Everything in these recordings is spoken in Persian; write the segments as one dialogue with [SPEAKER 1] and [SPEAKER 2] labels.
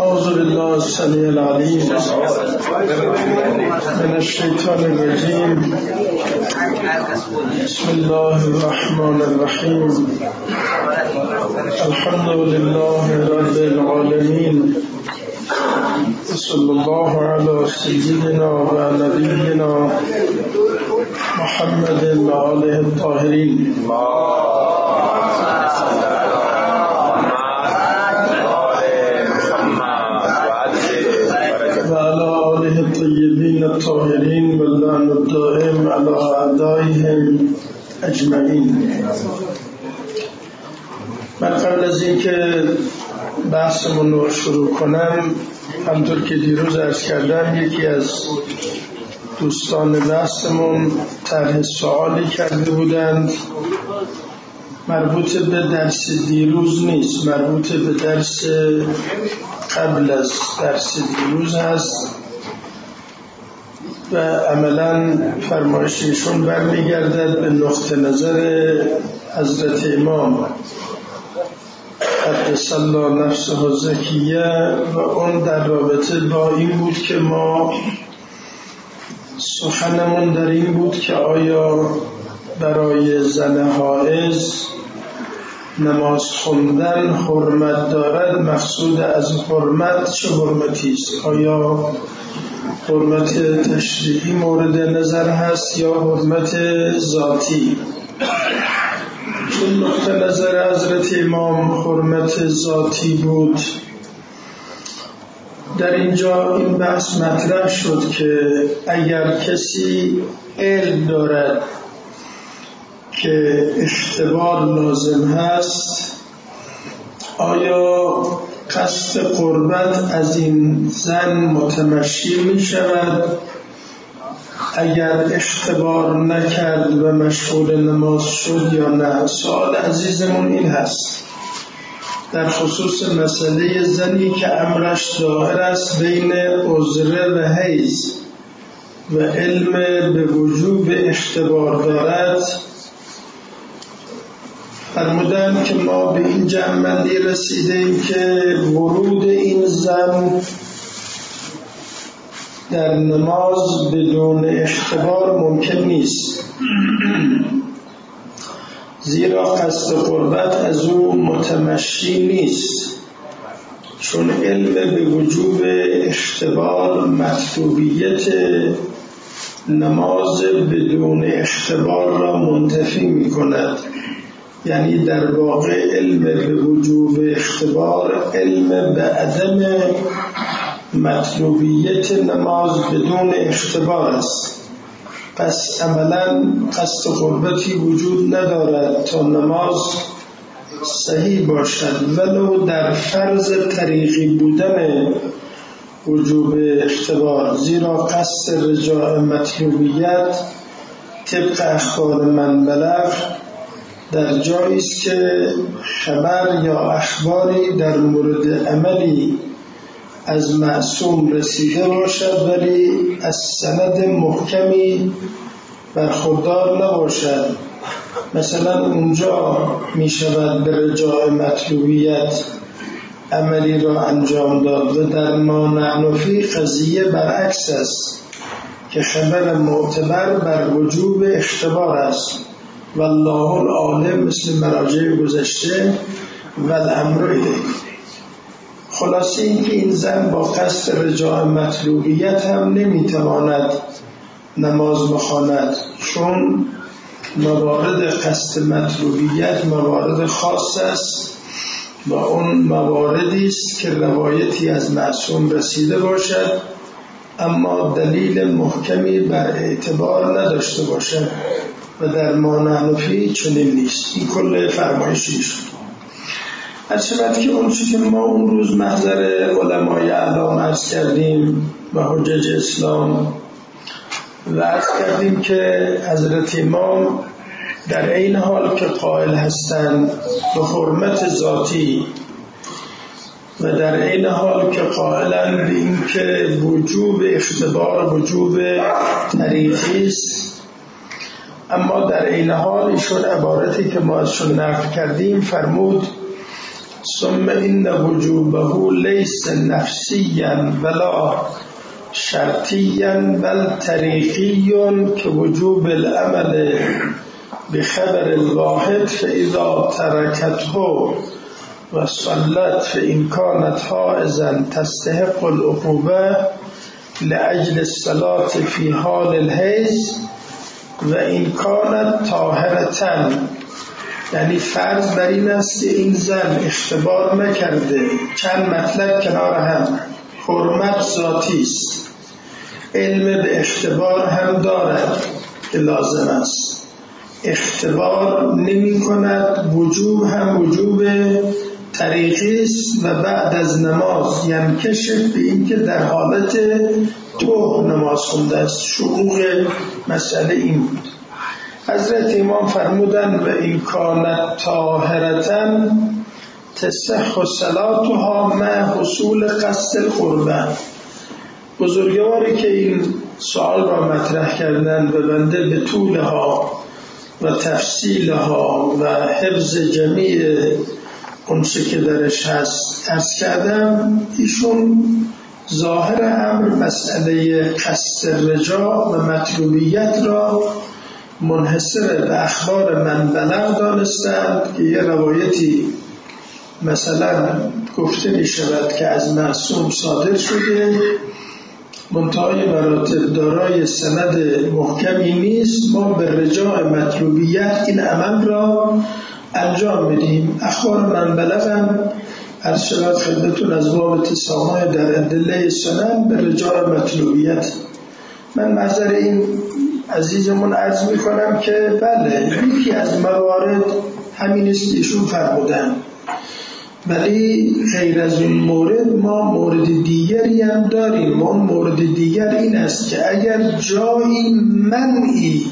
[SPEAKER 1] أعوذ بالله السميع العليم من الشيطان الرجيم. بسم الله الرحمن الرحيم. الحمد لله رب العالمين، صلى الله على سيدنا ونبينا محمد وآله الطاهرين وعلى آله الطيبين الطاهرين واللعن الدائم على أعدائهم أجمعين. من قبل از اینکه بحثمون رو شروع کنم، همطور که دیروز عرض کردم، یکی از دوستان بحثمون طرح سوالی کرده بودند، مربوط به درس دیروز نیست، مربوط به درس قبل از درس دیروز هست و عملاً فرمایششون برمیگردد به نقطه نظر حضرت امام قدس الله نفسه زکیه و اون در رابطه با این بود که ما سخنمون در این بود که آیا برای زن حائض نماز خوندن حرمت دارد؟ مقصود از حرمت چه حرمتی است؟ آیا حرمت تشریعی مورد نظر هست یا حرمت ذاتی؟ چون نقطه نظر حضرت امام حرمت ذاتی بود، در اینجا این بحث مطرح شد که اگر کسی علم دارد که اختبار لازم هست، آیا قصد قربت از این زن متمشی می شود اگر اختبار نکرد و مشغول نماز شد یا نه؟ سوال عزیزمون این هست در خصوص مسئله زنی که امرش ظاهر است بین عذر و حیض و علم به وجوب اختبار دارد. فرمودن که ما به این جمع‌بندی رسیدیم که ورود این زن در نماز بدون اختبار ممکن نیست، زیرا قصد قربت از او متمشی نیست، چون علم به وجوب اختبار مطلوبیت نماز بدون اختبار را منتفی می کند. یعنی در واقع علم به وجوب اختبار علم به عدم مطلوبیت نماز بدون اختبار است. پس عملاً قصد قربتی وجود ندارد تا نماز صحیح باشد، ولو در فرض طریقی بودن وجوب اختبار، زیرا قصد رجاء مطلوبیت طبق اخبار من بلغ در جایی است که خبر یا اخباری در مورد عملی از معصوم رسیده باشد ولی از سند محکمی برخوردار نباشد. مثلا اونجا می شود به رجاء مطلوبیت عملی را انجام داد و در ما نحن فی قضیه برعکس است که خبر معتبر بر وجوب اختبار است. والله العالم، مثل مراجع گذشته، و الامر الیه. خلاصه این که این زن با قصد رجاء مطلوبیت هم نمیتواند نماز بخواند، چون موارد قصد مطلوبیت موارد خاص است و اون مواردی است که روایتی از معصوم رسیده باشد اما دلیل محکمی بر اعتبار نداشته باشد و در ما نحن فی چنین نیست. این کل فرمایشی شد. هرچند که اون چیزی که ما اون روز محضر علمای اعلام عرض کردیم و حجج اسلام و عرض کردیم که حضرت امام در این حال که قائل هستند به حرمت ذاتی و در این حال که قائلند به این که وجوب اختبار وجوب طریقی است، اما در این حال ایشون عبارتی که ما ازشون نقل کردیم فرمود ثم این وجوبه لیس نفسیا ولا شرطیا بل طریقی که وجوب العمل بخبر الواحد فاذا ترکته و صلت فإن كانت حائضا تستحق العقوبة لأجل الصلاة في حال الحیض و این کانت طاهرة. یعنی فرض بر این است که این زن اختبار نکرده، چند مطلب کنار هم، حرمت ذاتی است، علم به اختبار هم دارد که لازم است، اختبار نمی کند، وجوب هم وجوب طریقی است و بعد از نماز ینکشف به این که در حالت طهر نماز خونده است. شروع مسئله این بود. حضرت امام فرمودن و این کانت طاهرةً تصح صلاتها مع حصول قصد القربة. بزرگواری که این سوال را مطرح کردن و بنده به طولها و تفصیلها و حفظ جمیع اونچه که درش هست عرض کردم، ایشون ظاهر امر مسئله قصد رجاع و مطلوبیت را منحصر به اخبار من بلغ دانستند که یه روایتی مثلا گفته می شود که از معصوم صادر شده، منتهای مراتب دارای سند محکمی نیست، ما به رجاع مطلوبیت این عمل را انجام بدیم. اخبار من بلغم عرض شود خدمتون از باب تسامح در ادله سنن به رجاع مطلوبیت. من معذر این عزیزمون عرض میکنم که بله یکی از موارد همین است ایشون فرمودن، ولی غیر از این مورد ما مورد دیگری هم داریم. ما مورد دیگر این است که اگر جایی منعی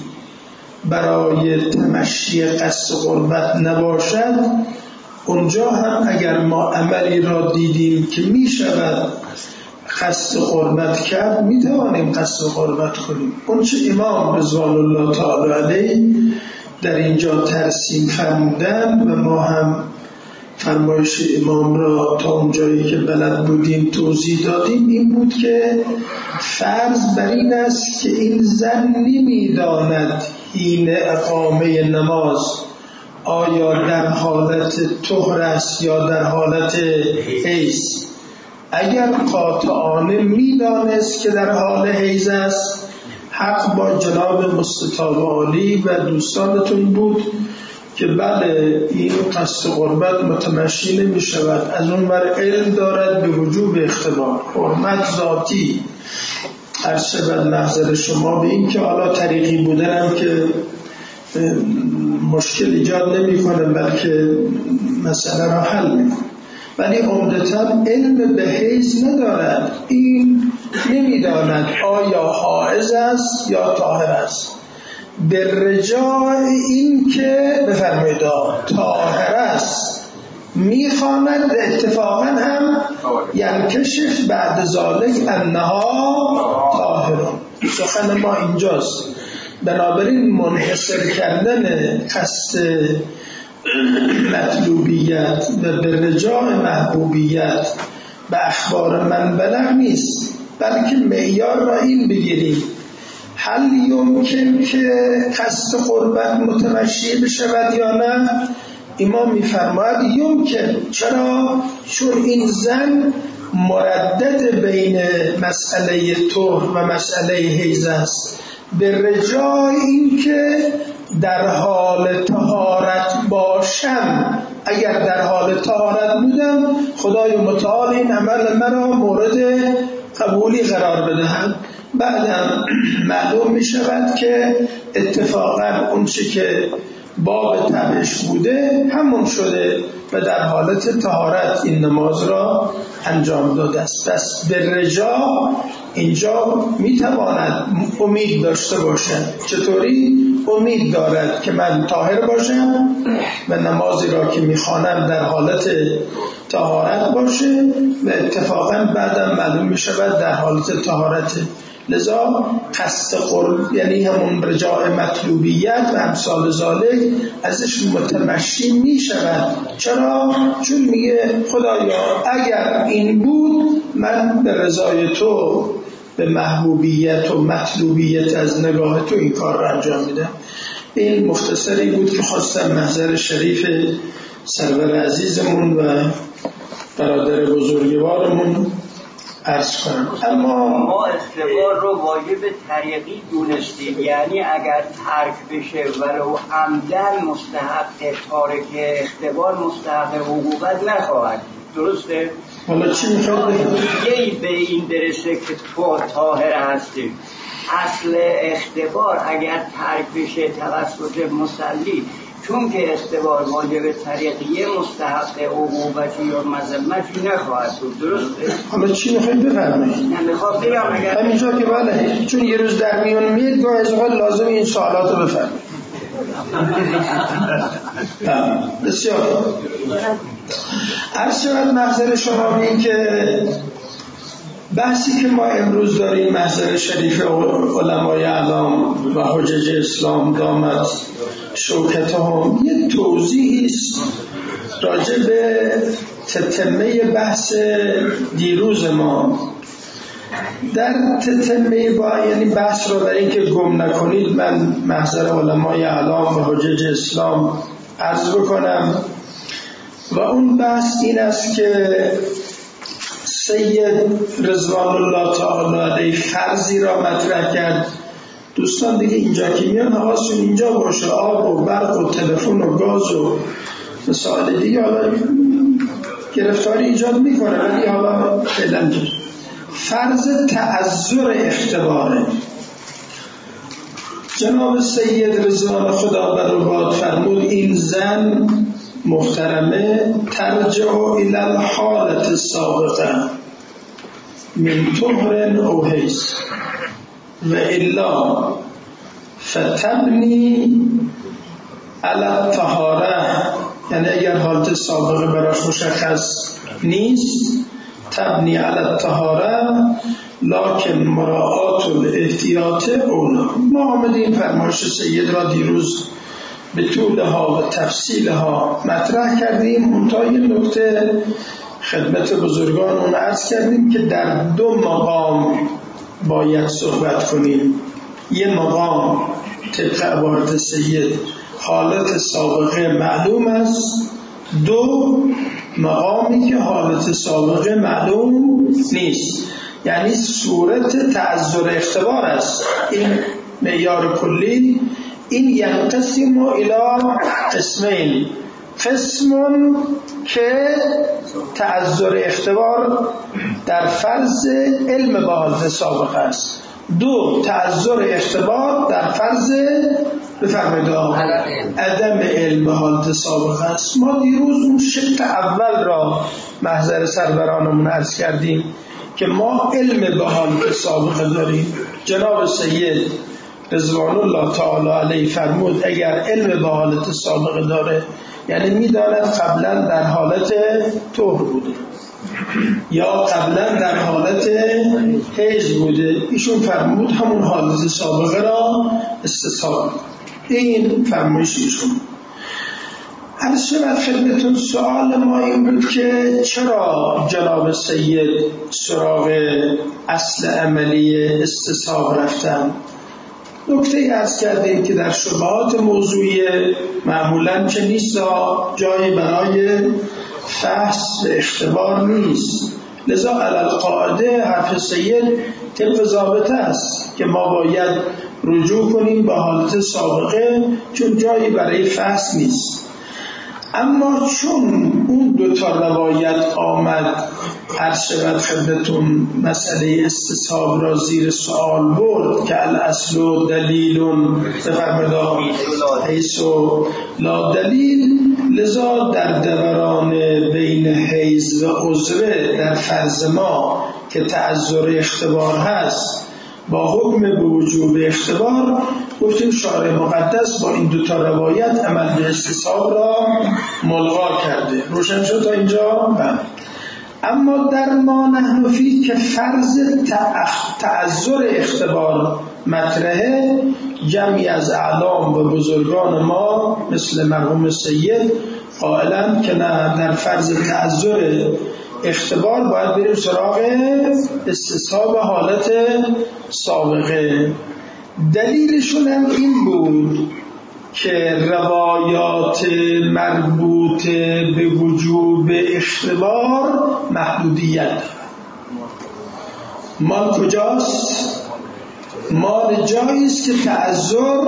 [SPEAKER 1] برای تمشی قصد قربت نباشد، اونجا هم اگر ما عملی را دیدیم که می شود قصد قربت کرد، می توانیم قصد قربت کنیم. اونچه امام رضوان الله تعالی علیه در اینجا ترسیم فرمودن و ما هم فرمایش امام را تا اونجایی که بلد بودیم توضیح دادیم، این بود که فرض بر این است که این زن نمی‌داند حین اقامه نماز آیا در حالت طهر است یا در حالت حیض. اگر قاطعانه می‌دانست که در حال حیض است، حق با جناب مستطاب عالی و دوستانتون بود که بله این قصد قربت متمشی نمی شود، از اون بر علم دارد به وجوب اختبار، حرمت ذاتی. عرض شود محضر شما به این که حالا طریقی بودنم که مشکل ایجاد نمی کنه بلکه مسئله را حل می کنه، ولی عمدتاً علم به حیض ندارد، این نمی داند آیا حائض است یا طاهر است. به رجاع این که بفرمایید طاهر است میخواند اتفاقا هم ینکشف بعد ذالک انها طاهرون. سخن ما اینجاست. بنابراین منحصر کردن قصد مطلوبیت و به رجاع محبوبیت به اخبار من بلغ نیست، بلکه معیار را این بگیریم هل یمکن که قصد قربت متمشی بشود یا نه. امام میفرماید یمکن. چرا؟ چون این زن مردد بین مسئله طهر و مسئله حیض است. به رجای این که در حال طهارت باشم، اگر در حال طهارت بودم خدای متعال این عمل مرا مورد قبولی قرار بدهد. بعدم معلوم می شود که اتفاقا اون چی که باب تبش بوده همون شده و در حالت طهارت این نماز را انجام داده است. پس به رجا اینجا می تواند امید داشته باشد. چطوری؟ امید دارد که من طاهر باشم و نمازی را که می خوانم در حالت طهارت باشه و اتفاقا بعدم معلوم می شود در حالت طهارت. لذا قصد قرب یعنی همون رجاء مطلوبیت و امثال ذالک ازش متمشی می شود. چرا؟ چون میگه خدایا اگر این بود من به رضای تو، به محبوبیت و مطلوبیت از نگاه تو این کار رو انجام میدم. این مختصری بود که خواستم محضر شریف سرور عزیزمون و برادر بزرگوارمون عرض کنم. اما
[SPEAKER 2] ما اختبار رو واجب طریقی دونستیم، یعنی اگر ترک بشه ولو عمدن مستحق تارک اختبار مستحق عقوبت نخواهد. درسته؟
[SPEAKER 1] حالا چی میخواد
[SPEAKER 2] یه به این درسته که تو طاهر هستی. اصل اختبار اگر ترک بشه توسط مصلی، چون که اختبار واجب طریقیه مستحق عقوبتی یا مذمتی نخواهد بود. درسته؟
[SPEAKER 1] حالا چی میخواید بفرمایید؟
[SPEAKER 2] نمیخواد بگم اگر
[SPEAKER 1] همینجا که بله، چون یه روز در میون میاد گاه از اوقات لازم این سوالات رو بفرمایید. بسیار عرض شود محضر شما این که بحثی که ما امروز داریم محضر شریف علمای اعلام و حجج اسلام دامت شوکتهم یه توضیحی است راجع به تتمه بحث دیروز ما. در تتمه یعنی بحث رو برای اینکه گم نکنید من محضر علمای اعلام و حجج اسلام عرض بکنم و اون بحث این است که سید رضوان الله تعالی علیه فرضی را مطرح کرد. دوستان دیگه اینجا که میان حواسشون اینجا باشه، آب و برق و تلفن و گاز و مسائل دیگه حالا گرفتاری ایجاد میکنه، ولی حالا فعلا فرض تعذر اختباره. جناب سید رضوان خدا بر باد فرمود این زن محترمه ترجع الى الحالت السابقه من طهر او حیض و الا فتبنی علی الطهاره، یعنی اگر حالت سابقه براش مشخص نیست تبنی علی الطهاره لکن مراعات الاحتیاط اولا. ما آمدیم فرمایش سید را دیروز به طولها و تفصیلها مطرح کردیم. منتها یه نکته خدمت بزرگان اون عرض کردیم که در دو مقام باید صحبت کنیم. یه مقام طبق عبارت سید حالت سابقه معلوم است، دو مقامی که حالت سابقه معلوم نیست، یعنی صورت تعذر اختبار است. این معیار کلی این ینقسم الی قسمین، قسم که تعذر اختبار در فرض علم با حالت سابقه است، دو تعذر اختبار در فرض بفرمایید عدم علم با حالت سابقه است. ما دیروز اون شق اول را محضر سرورانمون عرض کردیم که ما علم با حالت سابقه داریم. جناب سید رضوان الله تعالی علیه فرمود اگر علم با حالت سابقه داره یعنی میداند قبلا در حالت طهر بوده یا قبلا در حالت حیض بوده، ایشون فرمود همون حالت سابقه را استصحاب. این فرمایش ایشون. عرض شود خدمتون سوال ما این بود که چرا جناب سید سراغ اصل عملی استصحاب رفتن. نکته عرض کردیم که در شبهات موضوعی معمولاً که نیست جایی برای فحص و اختبار نیست، لذا علل قاعده حرف سید طبق ضابطه است که ما باید رجوع کنیم به حالت سابقه چون جایی برای فحص نیست. اما چون اون دوتا روایت آمد هر شود خدمتون مسئله استصحاب را زیر سوال برد که الاصل و دلیلون بفرمید حیث و لا دلیل، لذا در دوران بین حیض و عذره در فرض ما که تعذر اختبار هست با حکم به وجوب اختبار، گفتیم شارع مقدس با این دوتا روایت عمل به استصحاب را ملغا کرده. روشن شد تا اینجا؟ بله. اما در ما نحن فی که فرض تعذر اختبار مطرحه، جمعی از اعلام و بزرگان ما مثل مرحوم سید قائلن که نه، در فرض تعذر اختبار باید بریم سراغ استصحاب حالت سابقه. دلیلشون هم این بود که روایات مربوط به وجوب اختبار محدودیت دارد. مال کجاست؟ مال جایی است که تعذر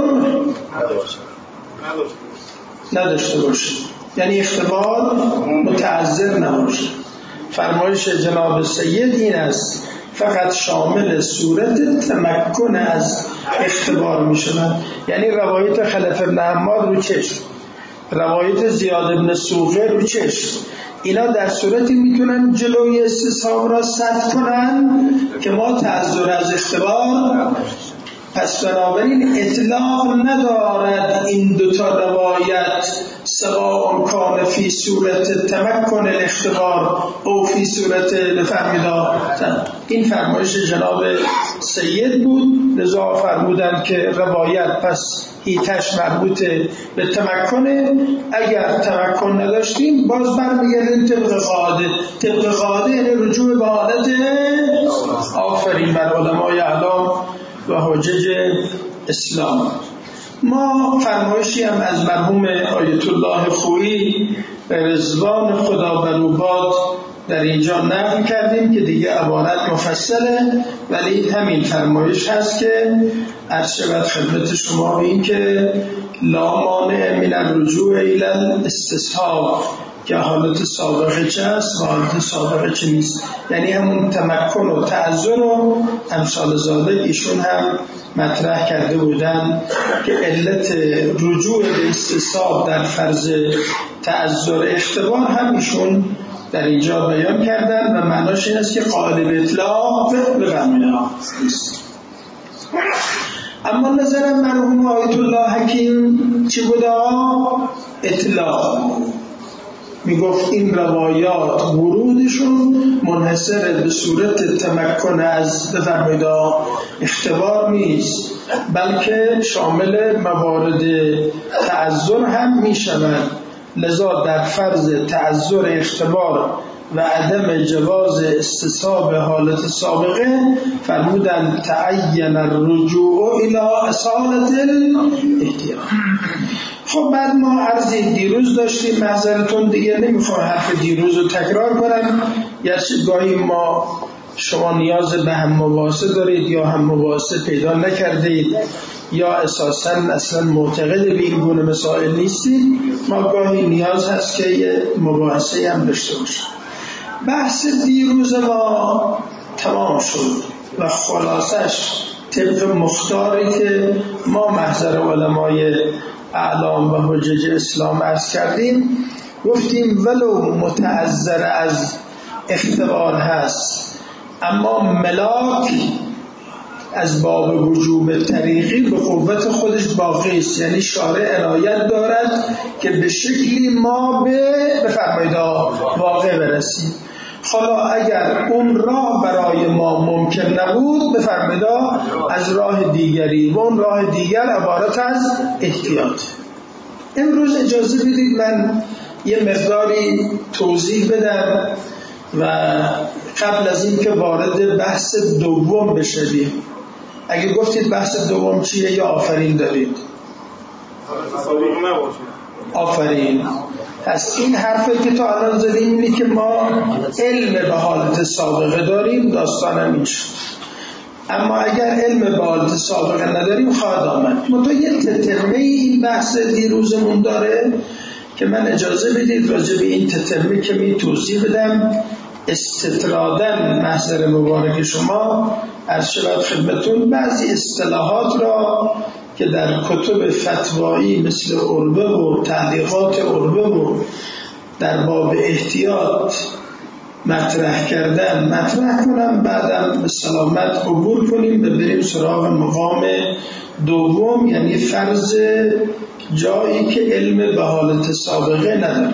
[SPEAKER 1] نداشته باشه، یعنی اختبار متعذر نباشه. فرمایش جناب سید این است فقط شامل صورت تمکن از اختبار می شود. یعنی روایت خلف ابن حماد رو چشم، روایت زیاد ابن سوقه رو چشم، اینا در صورتی میتونن جلوی استصحاب را سد کنن که ما تعذر از اختبار. پس بنابراین اطلاق ندارد این دوتا روایت سواء کان فی صورت تمکن الاختبار او فی صورت لفهمیدا. این فرمایش جناب سید بود، لذا فرمودند که روایت پس هیتش مربوط به تمکنه. اگر تمکن نداشتیم باز برمیگردیم طبق قاعده یعنی رجوع به حالت آفرین بر علمای اعلام و حجج اسلام. ما فرمایشی هم از مرحوم آیت الله خویی رضوان خدا بر او باد در اینجا نقل کردیم که دیگه عبارت مفصله، ولی همین فرمایش هست که عرض شود خدمت شما این که لا مانع من الرجوع الی الاستصحاب، که حالت سابقه چه است و حالت سابقه چه نیست، یعنی همون تمکن و تعذر و امثال ذالک ایشون هم مطرح کرده بودن که علت رجوع به استصحاب در فرض تعذر اختبار هم ایشون در اینجا بیان کردن و معناش این است که قائل به اطلاق بفرمایید. اما نظر مرحوم آیت الله حکیم چی بوده؟ اطلاق. میگفت این روایات ورودشون منحصر به صورت تمکن از بفرمایید اختبار نیست، بلکه شامل موارد تعذر هم میشوند. لذا در فرض تعذر اختبار و عدم جواز استصحاب حالت سابقه فرمودن تعین الرجوع الى اصالت الاحتیاط. خب بعد ما عرضی دیروز داشتیم، معذرتون دیگه نمیخوام حرف دیروز رو تکرار کنم. یا گاهی ما شما نیاز به هم مباحثه دارید یا هم مباحثه پیدا نکردید یا اساساً اصلا معتقد به این گونه مسائل نیستید، ما گاهی نیاز هست که یه مباحثه هم داشته باشیم. بحث دیروز ما تمام شد و خلاصش طبق مختاری که ما محضر علمای اعلام و حجج اسلام عرض کردیم، گفتیم ولو متعذر از اختبار هست اما ملاک از باب وجوب طریقی به قوت خودش باقی است، یعنی شارع عنایت دارد که به شکلی ما به فرمایید واقع برسیم. حالا اگر اون راه برای ما ممکن نبود بفرمایید از راه دیگری، و اون راه دیگر عبارت از احتیاط. امروز اجازه بدید من یه مقداری توضیح بدم و قبل از این که وارد بحث دوم بشویم. اگه گفتید بحث دوم چیه یا آفرین دارید؟ آفرین. پس این حرفی که تا الان زدیم اینه که ما علم به حالت سابقه داریم، داستانم این شد. اما اگر علم به حالت سابقه نداریم خواهد آمد. منتها یه تتمه این بحث دیروزمون داره که من اجازه بدید راجع به این تتمه که می توضیح بدم استطرادن محضر مبارک شما عرض شود خدمتون بعضی اصطلاحات را که در کتب فتوایی مثل عربه و تعلیقات عربه و در باب احتیاط مطرح کنم، بعدم به سلامت عبور کنیم و بریم سراغ مقام دوم، یعنی فرض جایی که علم به حالت سابقه نداره.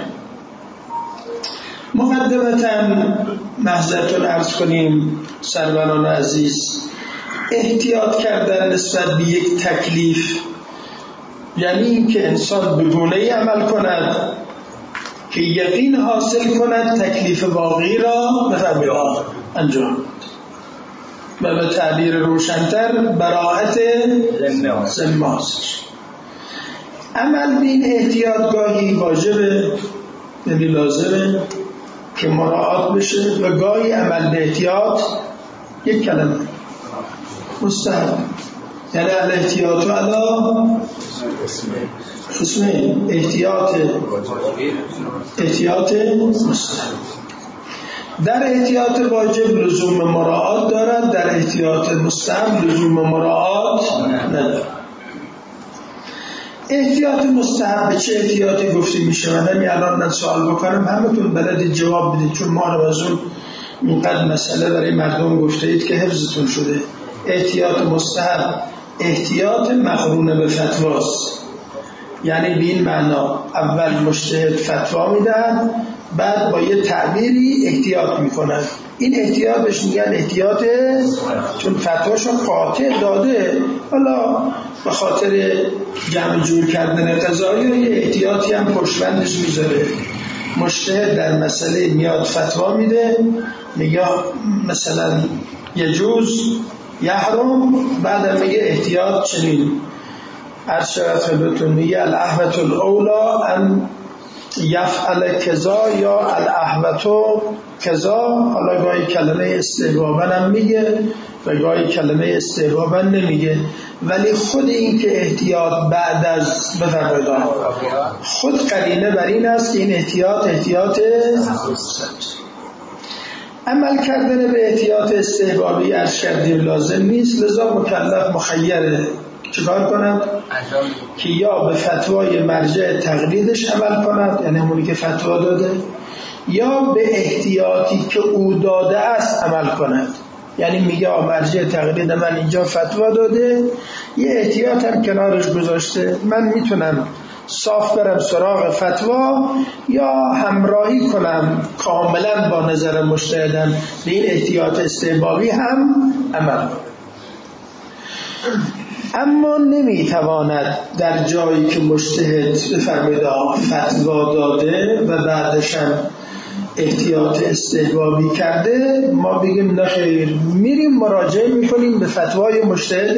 [SPEAKER 1] مقدمتاً محضرتون عرض کنیم سروران عزیز، احتیاط کردن نسبت به یک تکلیف یعنی این که انسان به گونه‌ای عمل کند که یقین حاصل کند تکلیف واقعی را بفرمایید انجام و به تعبیر روشن‌تر براءت ذمه حاصل. عمل به این احتیاط گاهی واجبه، یعنی لازمه که مراعات بشه، و گاهی عمل به احتیاط یک کلمه مستحب، یعنی الاحتیاط علی قسمین، احتیاط مستحب. در احتیاط واجب لزوم مراعات دارد، در احتیاط مستحب لزوم مراعات ندارد. احتیاط مستحب به چه احتیاطی گفته میشه؟ من الان من سوال بکنم همتون بلدید جواب بدید، چون ما رو از اون اینقدر مسئله برای مردم گفته اید که حفظتون شده. احتیاط مستحب احتیاط مقرون به فتواست، یعنی به این معنا اول مجتهد فتوا میدن، بعد با یه تعبیری احتیاط میکنن. این احتیاطش میگن احتیاط، چون فتواشو قاطع داده، حالا به خاطر جمع جور کردن قضایی یه احتیاطی هم پشتبندش میذاره. مجتهد در مسئله میاد فتوا میده، میگه مثلا یجوز یحرم، بعد میگه احتیاط چنین عرض شود خدمتتون، میگه الاحوط الاولا ان یفعل کذا یا الاحوط کذا. حالا گاهی کلمه استحبابا هم میگه و گاهی کلمه استحبابا نمیگه، ولی خود این که احتیاط بعد از بفرمایید خود قرینه بر این است که این احتیاط عمل کردن به احتیاط استحبابی عرض کردیم لازم نیست، لذا مکلف مخیره چیکار کند؟ که یا به فتوای مرجع تقلیدش عمل کند، یعنی همونی که فتوا داده، یا به احتیاطی که او داده است عمل کند. یعنی میگه مرجع تقلید من اینجا فتوا داده، یه احتیاط هم کنارش گذاشته، من میتونم صاف برم سراغ فتوا یا همراهی کنم کاملا با نظر مجتهدم، به این احتیاط استحبابی هم عمل کنم. اما نمیتواند در جایی که مجتهد بفرمایید فتوا داده و بعدش هم احتیاط استحبابی کرده ما بگیم نه خیر، میریم مراجعه میکنیم به فتوای مجتهد.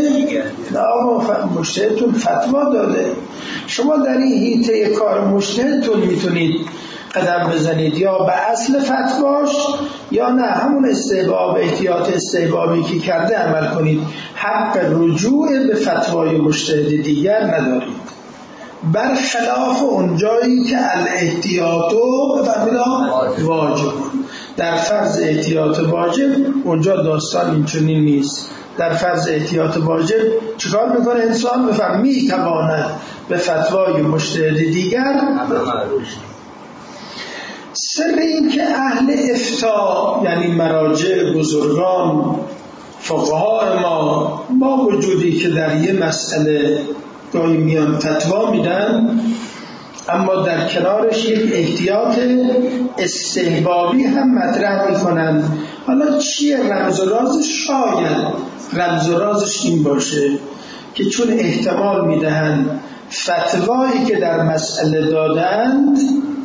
[SPEAKER 1] مجتهدتون فتوا داده، شما در این حیطه کار مجتهدتون میتونید قدم بزنید، یا به اصل فتواش یا نه همون استحباب احتیاط استحبابی که کرده عمل کنید. حق رجوع به فتوای مجتهد دیگر ندارید، برخلاف اون جایی که الاحتیاط واجب. در فرض احتیاط واجب اونجا داستان اینچنین نیست. در فرض احتیاط واجب چیکار میکنه انسان؟ بفهم میتواند به فتوای مجتهد دیگر. سر این که اهل افتاء یعنی مراجع بزرگان فقها ما با وجودی که در یه مسئله گاهی میان فتوا میدن، اما در کنارش یک احتیاط استحبابی هم مطرح میکنن. حالا چیه رمز و رازش؟ شاید رمز و رازش این باشه که چون احتمال میدهن فتوایی که در مسئله دادند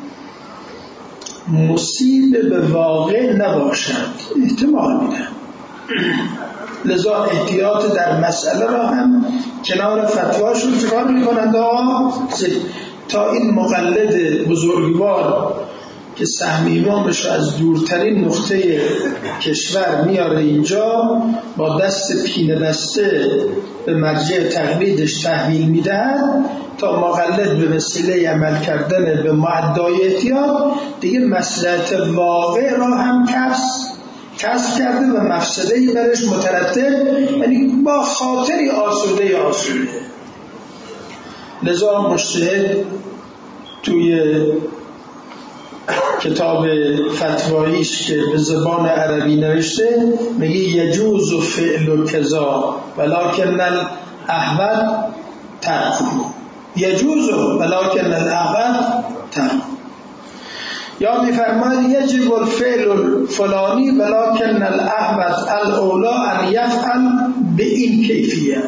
[SPEAKER 1] مصیب به واقع نباشند، احتمال میدن، لذا احتیاط در مسئله را هم کنار فتواشون چکار میکنند تا این مقلد بزرگوار که سهم امامش از دورترین نقطه کشور میاره اینجا با دست پینه دسته به مرجع تقلیدش تحویل میدهد تا مقلد به وسیله عمل کردن به معدای احتیاط دیگه مصلحت واقع را هم کسب کرده و مفسده‌ای برش مترتب، یعنی با خاطری آسوده. لذا مجتهد توی کتاب فتواییش که به زبان عربی نوشته میگه یجوز فعل کذا ولکن الاحوط ترکه، یجوز ولکن الاحوط ترکه. یا میفرماید یجب الفعل الفلانی ولکن الاحوط الاولی ان یفعل به این کیفیت.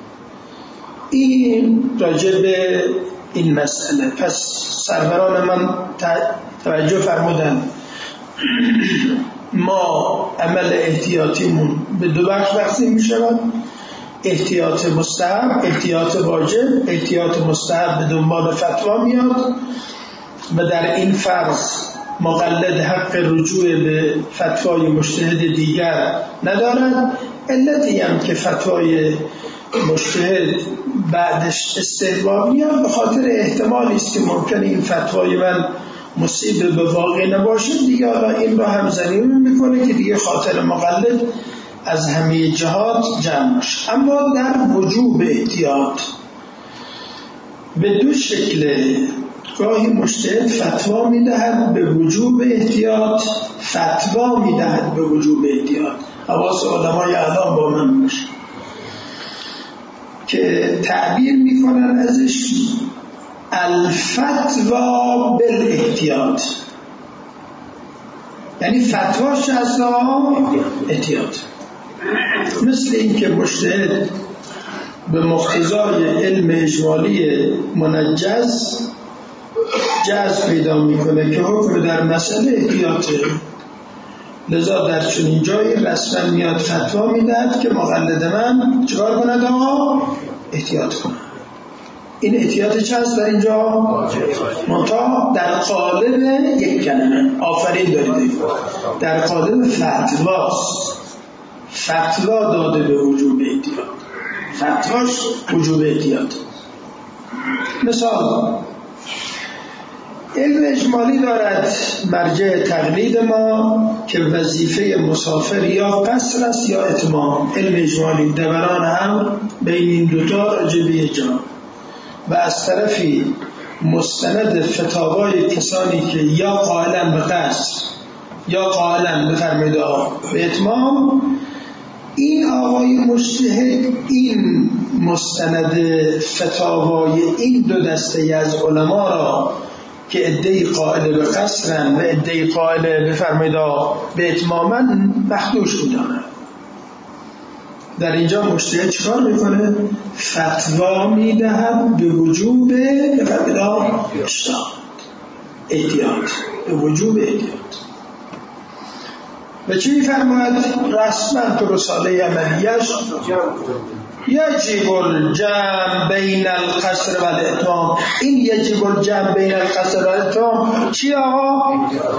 [SPEAKER 1] این راجع به این مسئله. پس سروران من توجه فرمودن ما عمل احتیاطیمون به دو بخش تقسیم می شود: احتیاط مستحب، احتیاط واجب. احتیاط مستحب به دنبال فتوا میاد و در این فرض مقلد حق رجوع به فتوای مجتهد دیگر ندارد. علتی هم که فتوای مجتهد بعدش استحباب میاد به خاطر احتمالی است که ممکنه این فتوای من مصیب به واقع نباشه، دیگه حالا این را همزنی میکنه که دیگه خاطر مقلد از همه جهات جمع باشه. اما در وجوب احتیاط به دو شکله. گاهی مجتهد فتوا میدهد به وجوب احتیاط، فتوا میدهد به وجوب احتیاط. حواس علمای اعلام با من باشه که تعبیر میکنن ازش الفتوا بالاحتیاط، یعنی فتواش از احتیاط. مثل این که مجتهد به مقتضای علم اجمالی منجز جز پیدا میکنه که حکم در مسئله احتیاطه، لذا در چنین جایی رسما میاد فتوا میدهد که مقلد من چکار کند؟ احتیاط کنه. این احتیاط چه هست در اینجا؟ منتها در قالب یک کلمه. آفرین دارید. در قالب فتواست. فتوا داده به وجوب احتیاط، فتواش وجوب احتیاط. مثال علم اجمالی دارد مرجع تقلید ما که وظیفه مسافر یا قصر است یا اتمام. علم اجمالی دوران هم بین این دوتا راجع به جا و از طرفی مستند فتاوای کسانی که یا قائلن به قصر یا قائلن به فرمایده به اتمام. این آقای مجتهد این مستند فتاوای این دو دسته از علما را که عده‌ای قائل به قصرن و عده‌ای قائل به فرمایده به اتمامن مخدوش می‌دانند. در اینجا مجتهد چکار میکنه؟ فتوا میدهد به وجوب به فرمایده احتیاط، به وجوب احتیاط. و چی میفرماید؟ رسما تو رساله عملیش یجب الجمع بین القصر و الاتمام. این یجب الجمع بین القصر و الاتمام چی آقا؟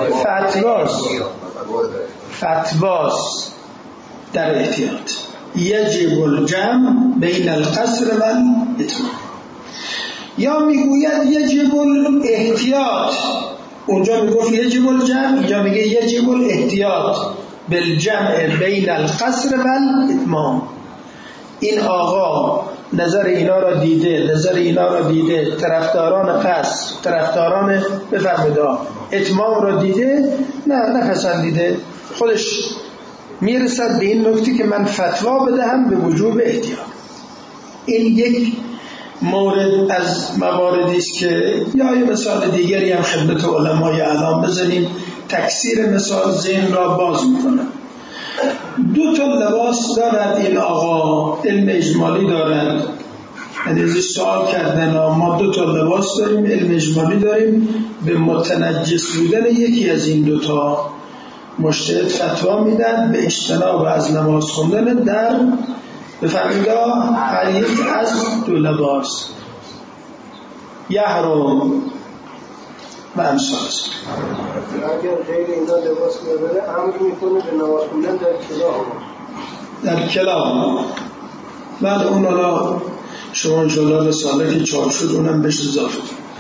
[SPEAKER 1] فتواست در احتیاط. یجب الجمع بین القصر و الاتمام. یا میگوید یجب الاحتیاط، اونجا میگفت یجب الجمع، اینجا میگه یجب الاحتیاط بالجمع بین القصر و الاتمام. این آقا نظر اینا را دیده، طرفداران قصر، طرفداران بفرمایید اتمام را دیده، نپسندیده، خودش میرسد به این نکته که من فتوا بدهم به وجوب احتیاط. این یک مورد از مواردی است که یا یه مثال دیگری هم خدمت علمای اعلام بزنیم، تکثیر مثال ذهن را باز میکنه. دو تا لباس دارد این آقا، علم اجمالی دارد. یعنی سوال کردن ما دو تا لباس داریم، علم اجمالی داریم، به متنجس بودن یکی از این دو تا مجتهد فتوا میدن به اجتناب از نماز خوندن در بفرمایید هر یک از دو لباس یحرم و امثال.
[SPEAKER 3] اگر غیر اینا لباس نداره امر میکنه به نماز خوندن در کلام. بعد اون را شما انشاءالله رساله که چاپ شد اونم بهش اضافه.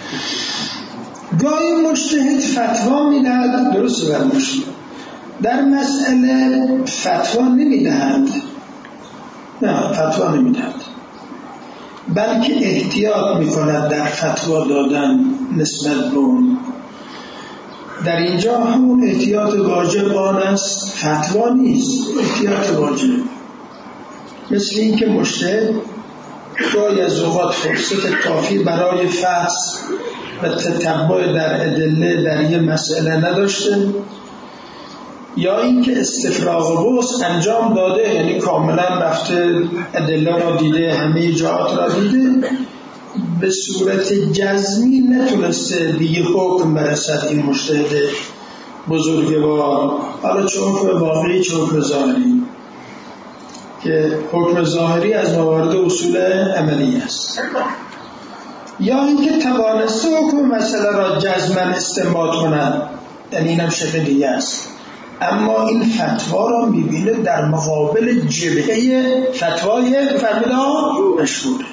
[SPEAKER 3] گاهی مجتهد فتوا میدهد، درست برموش در مسئله فتوا نمیدهد، نه فتوا نمیدهد، بلکه احتیاط میکند در فتوا دادن نسبت به اون.
[SPEAKER 1] در اینجا همون احتیاط واجب آن است، فتوا نیست، احتیاط واجب. مثل این که مجتهد گاهی از اوقات فرصت کافی برای فحص و تتبع در ادله در یه مسئله نداشته، یا اینکه استفراغ وسع انجام داده، یعنی کاملا رفته ادله را دیده، همه جهات را دیده، به صورت جزمی نتونسته دیگه حکم برسد این مجتهد بزرگوار. حالا چه حکم واقعی چه حکم ظاهری، که حکم ظاهری از موارد اصول عملی است، یا اینکه توانسته حکم مسئله را جزما استنباط کند، یعنی اینم شکل دیگه است، اما این فتوا را میبینه در مقابل جبهه فتوای فرمودان مشهوره،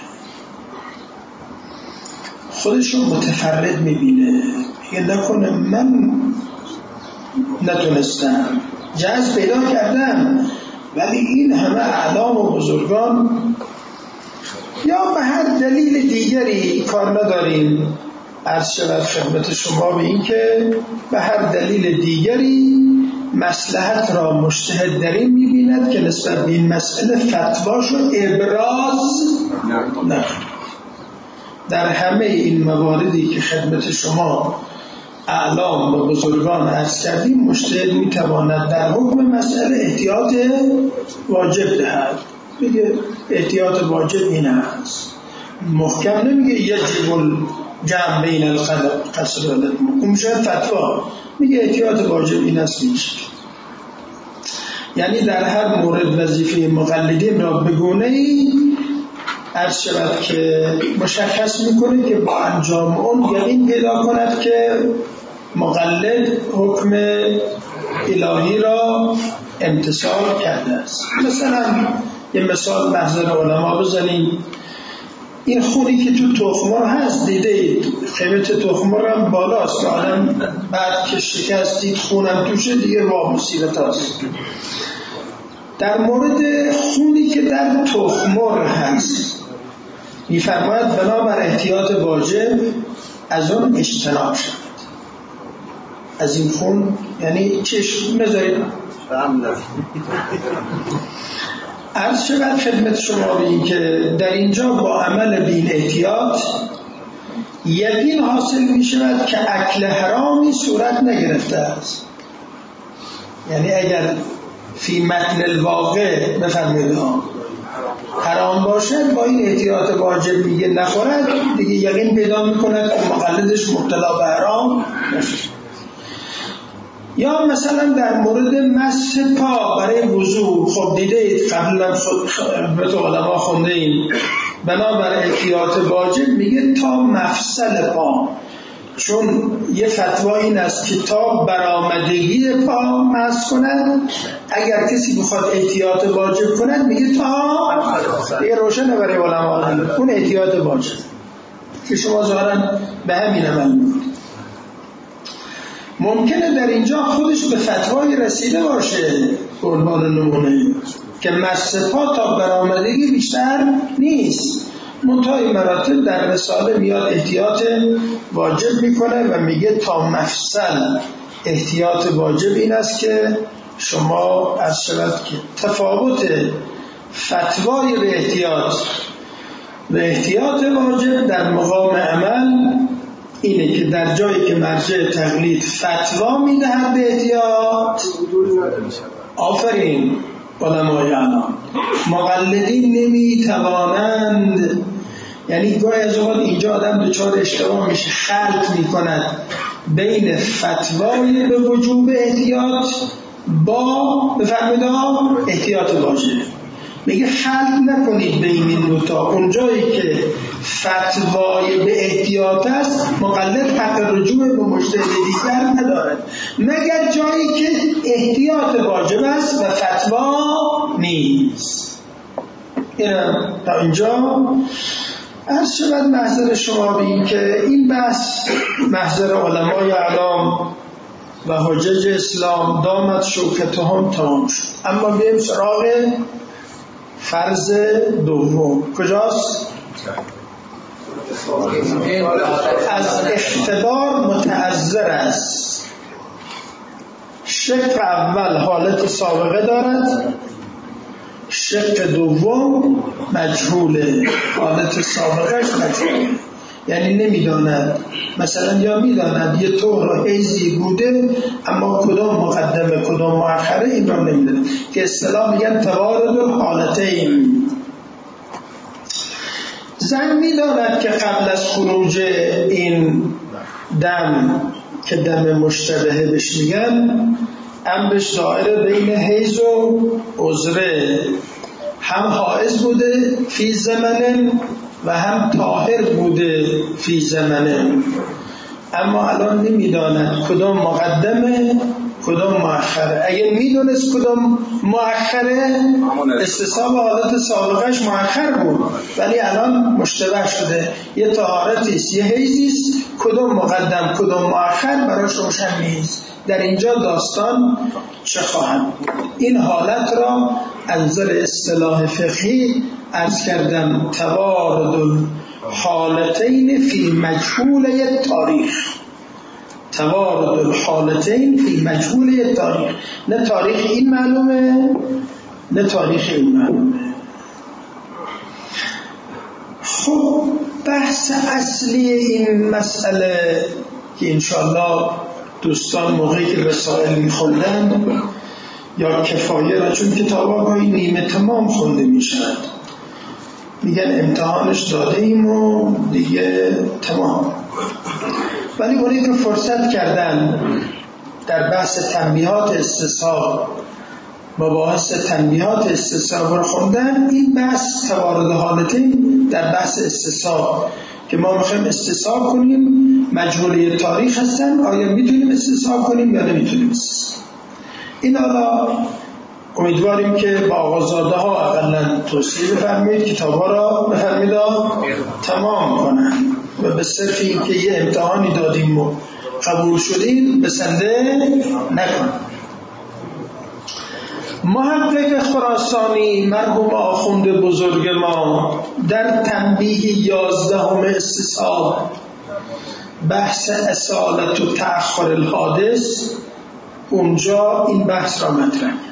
[SPEAKER 1] خودش رو متفرد میبینه، میگه نکنه من نتونستم، جز پیدا کردم ولی این همه اعلام و بزرگان، یا به هر دلیل دیگری کار نداریم، عرض شود خدمت شما به این که به هر دلیل دیگری مصلحت را مجتهد در این می‌بیند که نسبت به این مسئله فتواشو ابراز نکند. در همه این مواردی که خدمت شما اعلام و بزرگان عرض کردیم، مجتهد میتواند در حکم مسئله احتیاط واجب دهد. میگه احتیاط واجب این است، محکم نمیگه یجب الجمع بین القصر و الاتمام، اون میشه فتوا، میگه احتیاط واجب این است نیست. یعنی در هر مورد وظیفه مقلدین را به گونه‌ای عرض شود که مشخص میکنه که با انجام اون یقین پیدا کند که مقلد حکم الهی را امتثال کرده است. مثلا یه مثال محضر علما بزنیم، این خونی که تو تخم‌مرغ هست دیدید، قیمت تخم‌مرغ هم بالاست، آدم بعد که شکستید خونم توشه دیگه با مصیبت هست. در مورد خونی که در تخم‌مرغ هست می‌فرماید بنابر احتیاط واجب از اون اجتناب شد. از این خون یعنی چشم نذارید عرض شود خدمت شما به این که در اینجا با عمل بین احتیاط یقین حاصل می شود که اکل حرامی صورت نگرفته است. یعنی اگر فی متن الواقع بفرمایید حرام باشد، با این احتیاط واجب میگه نخورد، دیگه یقین پیدا میکند که مقلدش مبتلا به حرام نشد. یا مثلا در مورد مسح پا برای وضو، خب دیدید قبلا خدمت علما خونده ایم، بنابر احتیاط واجب میگه تا مفصل پا، چون یه فتوا این است که تا برآمدگی پا مسح کند، اگر کسی بخواد احتیاط واجب کند میگه تا یه روشنه برای علما، اون احتیاط واجب که شما ظاهراً به همین عمل میکنید. ممکنه در اینجا خودش به فتوای رسیده باشه، قربان نمونه که مسح پا تا برآمدگی بیشتر نیست، منتهای مراتب در رساله میاد احتیاط واجب میکنه و میگه تا مفصل احتیاط واجب این است که شما از شود که تفاوت فتوای به احتیاط واجب در مقام عمل اینه که در جایی که مرجع تقلید فتوا میدهد به احتیاط، آفرین علمای اعلام، مقلدین نمیتوانند. یعنی گاهی از اوقات اینجا آدم دچار اشتباه میشه، خلط میکند بین فتوای به وجوب احتیاط با بفرمایید احتیاط واجب. میگه خلط نکنید بین این دوتا. اونجایی که فتوای به احتیاط است، مقلد حق رجوع به مجتهد دیگر ندارد مگر جایی که احتیاط واجب است و فتوا نیست. اینم تا اینجا عرض شود محضر شما بین که این بحث محضر علمای اعلام و حجج اسلام دامت شوکتهم تمام شد. اما بیم سراغ فرض دوم. کجاست؟ از اختبار متعذر است. شق اول حالت سابقه دارد، شق دوم مجهوله، حالت سابقهش مجهوله، یعنی نمیداند، مثلا یا میداند یه طور حیزی بوده اما کدام مقدمه کدام مؤخره این را نمیداند، که اصطلاح میگن توارد الحالتین. زن میداند که قبل از خروج این دم که دم مشتبهه بهش میگن، امرش دائره بین حیض و عذره، هم حائض بوده فی زمنه و هم طاهر بوده فی زمنه، اما الان نمیداند کدام مقدمه کدام مؤخره. اگه میدونست کدام مؤخره، استصحاب حالت سابقش مؤخر بود، ولی الان مشتبه شده، یه طهارتیست یه حیضیست، کدام مقدم کدام مؤخر براش روشن نیست. در اینجا داستان چه خواهد بود؟ این حالت را از نظر اصطلاح فقهی عرض کردم توارد الحالتین فی مجهوله تاریخ. توارد الحالتین فی مجهوله تاریخ، نه تاریخ این معلومه نه تاریخ این معلومه. خب بحث اصلی این مسئله که انشاءالله دوستان موقعی که رسائل میخوندن یا کفایه را، چون کتاب‌های نیمه تمام خونده میشن، میگن امتحانش داده ایم و دیگه تمام، ولی اونی که فرصت کردن در بحث تنبیهات استصحاب، مباحث تنبیهات استصحاب رو خوندن، این بحث توارد حالتین در بحث استصحاب که ما میخوایم استصحاب کنیم مجهوله تاریخ هستن، آیا میتونیم استصحاب کنیم یا نمیتونیم استصحاب. این حالا امیدواریم که با آقازاده ها اقلا توصیه بفرمایید کتاب ها را بفرمایید تمام کنن و به صرف این که یه امتحانی دادیم و قبول شدیم بسنده نکنن. محقق خراسانی مرحوم آخوند بزرگ ما در تنبیه 11 استصحاب بحث اصالت و تأخر الحادث، اونجا این بحث را مطرح کرد.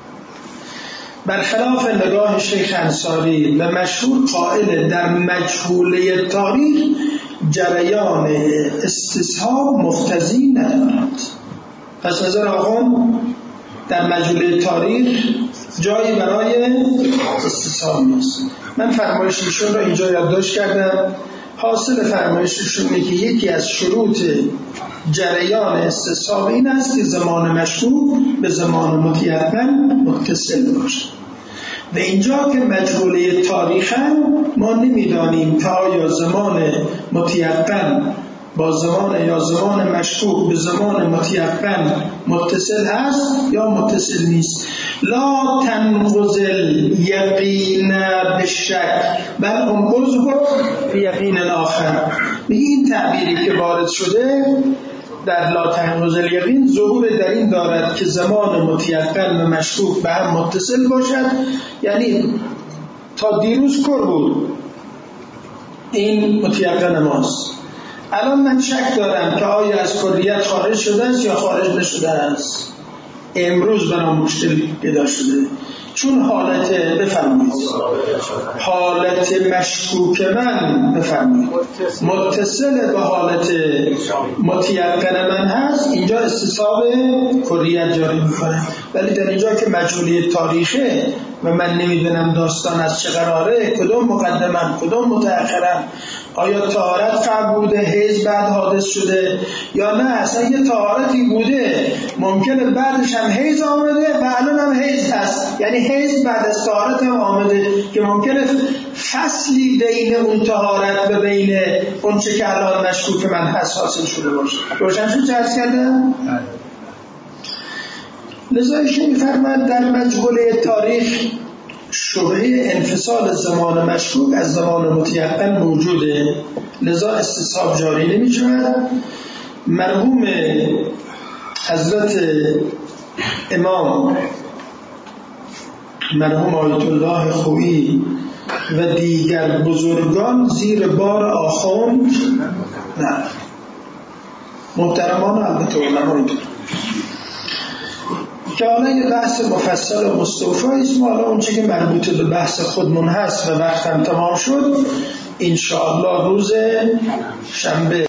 [SPEAKER 1] برخلاف نگاه شیخ انصاری و مشهور قائل در مجهوله تاریخ جریان استصحاب مقتضی ندارد. پس نظر آقام در مجهوله تاریخ جایی برای استصحاب نیست. من فرمایششون را اینجا یادداشت کردم. حاصل فرمایششون اینه که یکی از شروط جریان استصحاب این است که زمان مشروع به زمان متیقن متصل باشد. و اینجا که مجهوله تاریخن ما نمیدانیم که آیا زمان متیقن با زمان یا زمان مشروع به زمان متیقن متصل هست یا متصل نیست. لا تنقض الیقین بالشک بل انقضه بیقین آخر. این تعبیری که وارد شده در لا تنقض الیقین ظهور در این دارد که زمان متیقن و مشروع به هم متصل باشد، یعنی تا دیروز کر بود این متیقن ماست، الان من شک دارم که آیا از کلیت خارج شده است یا خارج نشده است، امروز برام مشکل پیدا شده، چون حالت بفرمایید حالت مشکوک من بفرمایید متصل به حالت متیقن من هست، اینجا استصحاب کلیت جاری میکنه. ولی در اینجا که مجهولی تاریخه و من نمیدونم داستان از چه قراره، کدوم مقدمم کدوم متأخرم، آیا طهارت قبل بوده حیض بعد حادث شده یا نه اصلا یه طهارتی بوده ممکنه بعدش هم حیض آمده و الان هم حیض هست، یعنی حیض بعد از طهارت هم آمده که ممکنه فصلی بین اون طهارت و بین اون چه که الان مشکوک من هست حاصل شده باشه. روشن شد چه عرض کردم؟ لذا ایشون می‌فرماید در مجهوله تاریخ شبهه انفصال زمان مشکوک از زمان متیقن موجوده، لذا استصحاب جاری نمی شود. مرحوم حضرت امام مرحوم آیت الله خویی و دیگر بزرگان زیر بار آخوند نه محترمان البته علما اینطور که حالا یه بحث مفصل و مستوفی است. ما حالا اونچه که مربوط به بحث خودمون هست و وقتم تمام شد انشاءالله روز شنبه